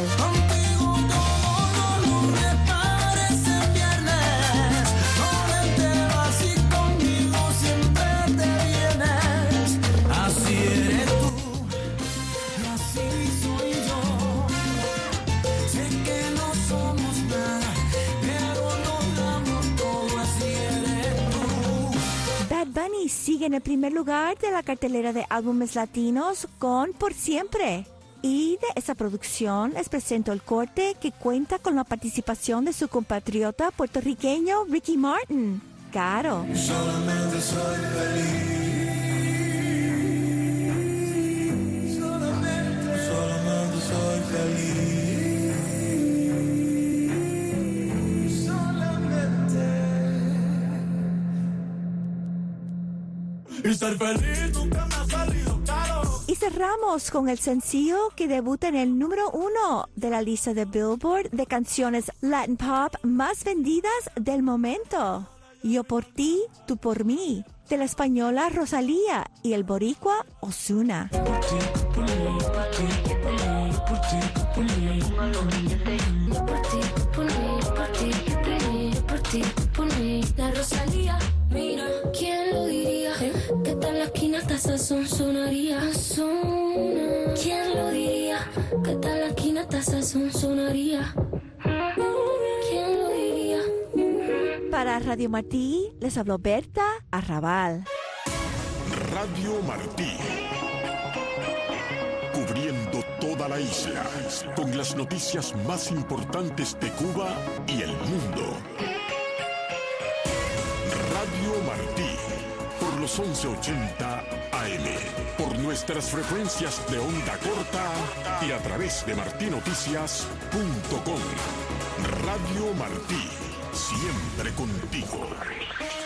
Bunny sigue en el primer lugar de la cartelera de álbumes latinos con Por Siempre. Y de esa producción les presento el corte que cuenta con la participación de su compatriota puertorriqueño Ricky Martin. Caro. Solamente soy feliz. Solamente soy feliz. Y ser feliz nunca me ha salido caro. Y cerramos con el sencillo que debuta en el número 1 de la lista de Billboard de canciones Latin Pop más vendidas del momento. Yo por ti, tú por mí, de la española Rosalía y el boricua Ozuna. La Rosalía, mira, ¿quién lo diría? Que tal la esquina hasta sazón sonaría. ¿Quién lo diría? Que tal la esquina hasta sazón sonaría. ¿Quién lo diría? Para Radio Martí les habló Berta Arrabal. Radio Martí. Cubriendo toda la isla con las noticias más importantes de Cuba y el mundo. Radio Martí, por los 1180 AM, por nuestras frecuencias de onda corta y a través de martinoticias.com. Radio Martí, siempre contigo.